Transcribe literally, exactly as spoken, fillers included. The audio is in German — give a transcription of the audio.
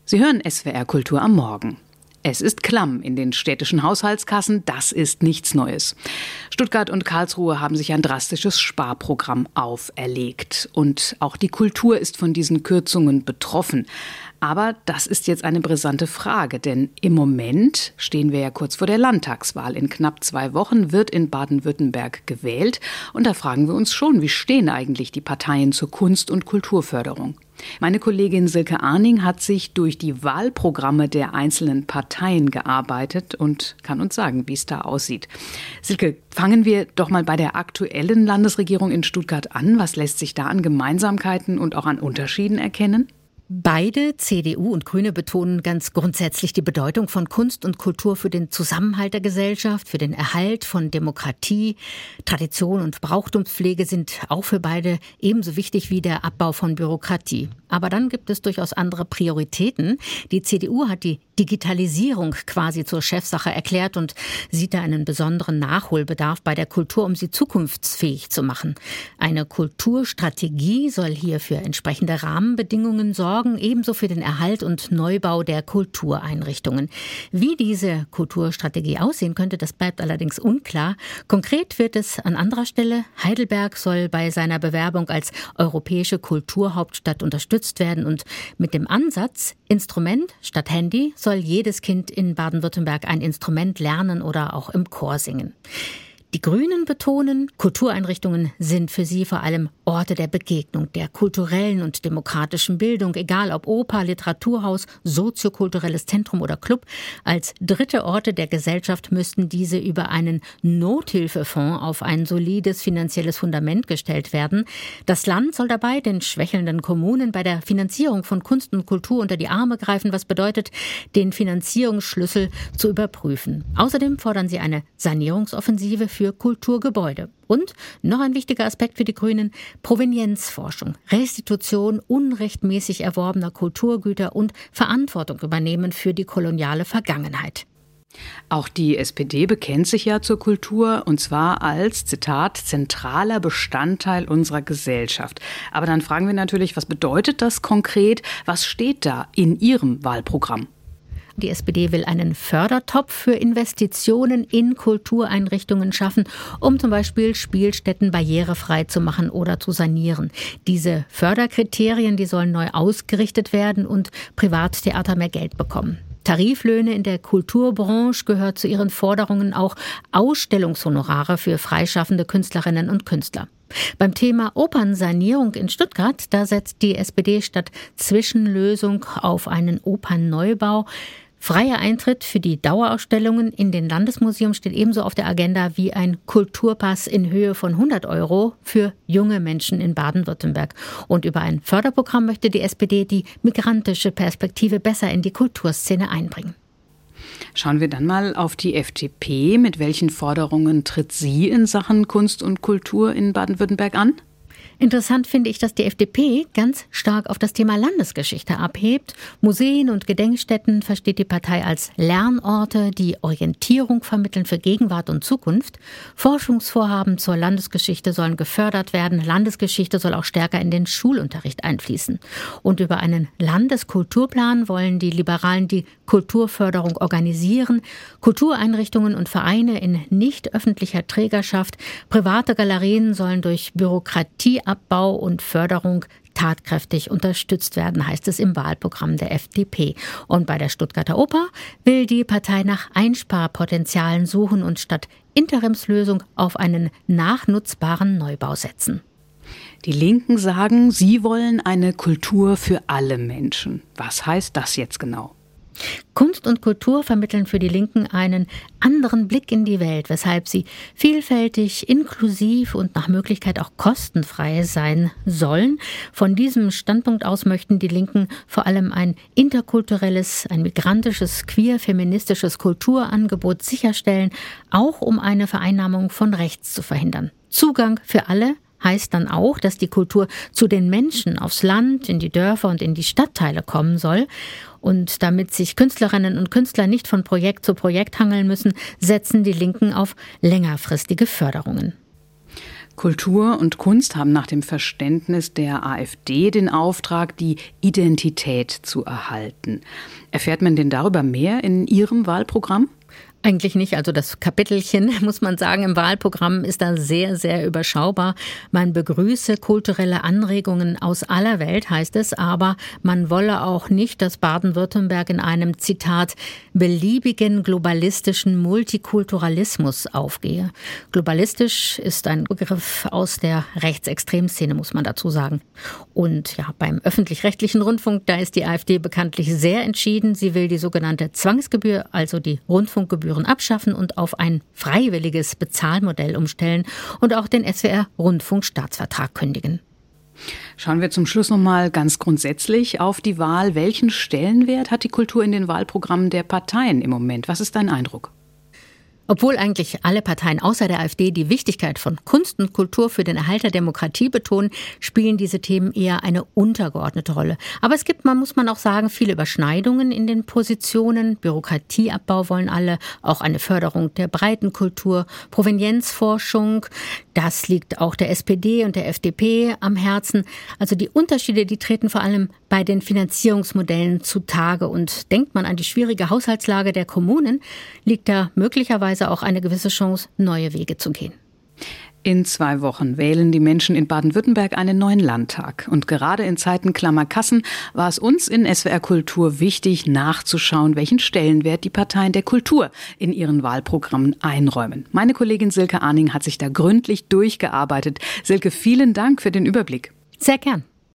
Sie hören S W R Kultur am Morgen. Es ist klamm in den städtischen Haushaltskassen, das ist nichts Neues. Stuttgart und Karlsruhe haben sich ein drastisches Sparprogramm auferlegt. Und auch die Kultur ist von diesen Kürzungen betroffen. Aber das ist jetzt eine brisante Frage, denn im Moment stehen wir ja kurz vor der Landtagswahl. In knapp zwei Wochen wird in Baden-Württemberg gewählt. Und da fragen wir uns schon, wie stehen eigentlich die Parteien zur Kunst- und Kulturförderung? Meine Kollegin Silke Arning hat sich durch die Wahlprogramme der einzelnen Parteien gearbeitet und kann uns sagen, wie es da aussieht. Silke, fangen wir doch mal bei der aktuellen Landesregierung in Stuttgart an. Was lässt sich da an Gemeinsamkeiten und auch an Unterschieden erkennen? Beide, C D U und Grüne, betonen ganz grundsätzlich die Bedeutung von Kunst und Kultur für den Zusammenhalt der Gesellschaft, für den Erhalt von Demokratie. Tradition und Brauchtumspflege sind auch für beide ebenso wichtig wie der Abbau von Bürokratie. Aber dann gibt es durchaus andere Prioritäten. Die C D U hat die Digitalisierung quasi zur Chefsache erklärt und sieht da einen besonderen Nachholbedarf bei der Kultur, um sie zukunftsfähig zu machen. Eine Kulturstrategie soll hier für entsprechende Rahmenbedingungen sorgen, ebenso für den Erhalt und Neubau der Kultureinrichtungen. Wie diese Kulturstrategie aussehen könnte, das bleibt allerdings unklar. Konkret wird es an anderer Stelle. Heidelberg soll bei seiner Bewerbung als europäische Kulturhauptstadt unterstützt werden und mit dem Ansatz Instrument statt Handy soll jedes Kind in Baden-Württemberg ein Instrument lernen oder auch im Chor singen. Die Grünen betonen, Kultureinrichtungen sind für sie vor allem Orte der Begegnung, der kulturellen und demokratischen Bildung, egal ob Oper, Literaturhaus, soziokulturelles Zentrum oder Club. Als dritte Orte der Gesellschaft müssten diese über einen Nothilfefonds auf ein solides finanzielles Fundament gestellt werden. Das Land soll dabei den schwächelnden Kommunen bei der Finanzierung von Kunst und Kultur unter die Arme greifen, was bedeutet, den Finanzierungsschlüssel zu überprüfen. Außerdem fordern sie eine Sanierungsoffensive für Kulturgebäude. Und noch ein wichtiger Aspekt für die Grünen, Provenienzforschung, Restitution unrechtmäßig erworbener Kulturgüter und Verantwortung übernehmen für die koloniale Vergangenheit. Auch die S P D bekennt sich ja zur Kultur, und zwar als, Zitat, zentraler Bestandteil unserer Gesellschaft. Aber dann fragen wir natürlich, was bedeutet das konkret? Was steht da in Ihrem Wahlprogramm? Die S P D will einen Fördertopf für Investitionen in Kultureinrichtungen schaffen, um zum Beispiel Spielstätten barrierefrei zu machen oder zu sanieren. Diese Förderkriterien, die sollen neu ausgerichtet werden und Privattheater mehr Geld bekommen. Tariflöhne in der Kulturbranche gehört zu ihren Forderungen, auch Ausstellungshonorare für freischaffende Künstlerinnen und Künstler. Beim Thema Opernsanierung in Stuttgart, da setzt die S P D statt Zwischenlösung auf einen Opernneubau. Freier Eintritt für die Dauerausstellungen in den Landesmuseen steht ebenso auf der Agenda wie ein Kulturpass in Höhe von hundert Euro für junge Menschen in Baden-Württemberg. Und über ein Förderprogramm möchte die S P D die migrantische Perspektive besser in die Kulturszene einbringen. Schauen wir dann mal auf die F D P. Mit welchen Forderungen tritt sie in Sachen Kunst und Kultur in Baden-Württemberg an? Interessant finde ich, dass die F D P ganz stark auf das Thema Landesgeschichte abhebt. Museen und Gedenkstätten versteht die Partei als Lernorte, die Orientierung vermitteln für Gegenwart und Zukunft. Forschungsvorhaben zur Landesgeschichte sollen gefördert werden. Landesgeschichte soll auch stärker in den Schulunterricht einfließen. Und über einen Landeskulturplan wollen die Liberalen die Kulturförderung organisieren. Kultureinrichtungen und Vereine in nicht öffentlicher Trägerschaft, private Galerien sollen durch Bürokratie Abbau und Förderung tatkräftig unterstützt werden, heißt es im Wahlprogramm der F D P. Und bei der Stuttgarter Oper will die Partei nach Einsparpotenzialen suchen und statt Interimslösung auf einen nachnutzbaren Neubau setzen. Die Linken sagen, sie wollen eine Kultur für alle Menschen. Was heißt das jetzt genau? Kunst und Kultur vermitteln für die Linken einen anderen Blick in die Welt, weshalb sie vielfältig, inklusiv und nach Möglichkeit auch kostenfrei sein sollen. Von diesem Standpunkt aus möchten die Linken vor allem ein interkulturelles, ein migrantisches, queer-feministisches Kulturangebot sicherstellen, auch um eine Vereinnahmung von rechts zu verhindern. Zugang für alle heißt dann auch, dass die Kultur zu den Menschen aufs Land, in die Dörfer und in die Stadtteile kommen soll. Und damit sich Künstlerinnen und Künstler nicht von Projekt zu Projekt hangeln müssen, setzen die Linken auf längerfristige Förderungen. Kultur und Kunst haben nach dem Verständnis der AfD den Auftrag, die Identität zu erhalten. Erfährt man denn darüber mehr in Ihrem Wahlprogramm? Eigentlich nicht. Also das Kapitelchen, muss man sagen, im Wahlprogramm ist da sehr, sehr überschaubar. Man begrüße kulturelle Anregungen aus aller Welt, heißt es, aber man wolle auch nicht, dass Baden-Württemberg in einem, Zitat, beliebigen globalistischen Multikulturalismus aufgehe. Globalistisch ist ein Begriff aus der Rechtsextremszene, muss man dazu sagen. Und ja, beim öffentlich-rechtlichen Rundfunk, da ist die AfD bekanntlich sehr entschieden. Sie will die sogenannte Zwangsgebühr, also die Rundfunkgebühr, abschaffen und auf ein freiwilliges Bezahlmodell umstellen und auch den S W R-Rundfunkstaatsvertrag kündigen. Schauen wir zum Schluss noch mal ganz grundsätzlich auf die Wahl. Welchen Stellenwert hat die Kultur in den Wahlprogrammen der Parteien im Moment? Was ist dein Eindruck? Obwohl eigentlich alle Parteien außer der AfD die Wichtigkeit von Kunst und Kultur für den Erhalt der Demokratie betonen, spielen diese Themen eher eine untergeordnete Rolle. Aber es gibt, man muss man auch sagen, viele Überschneidungen in den Positionen. Bürokratieabbau wollen alle, auch eine Förderung der Breitenkultur, Provenienzforschung. Das liegt auch der S P D und der F D P am Herzen. Also die Unterschiede, die treten vor allem bei den Finanzierungsmodellen zutage. Und denkt man an die schwierige Haushaltslage der Kommunen, liegt da möglicherweise auch eine gewisse Chance, neue Wege zu gehen. In zwei Wochen wählen die Menschen in Baden-Württemberg einen neuen Landtag. Und gerade in Zeiten klammer Kassen war es uns in S W R Kultur wichtig, nachzuschauen, welchen Stellenwert die Parteien der Kultur in ihren Wahlprogrammen einräumen. Meine Kollegin Silke Arning hat sich da gründlich durchgearbeitet. Silke, vielen Dank für den Überblick. Sehr gern.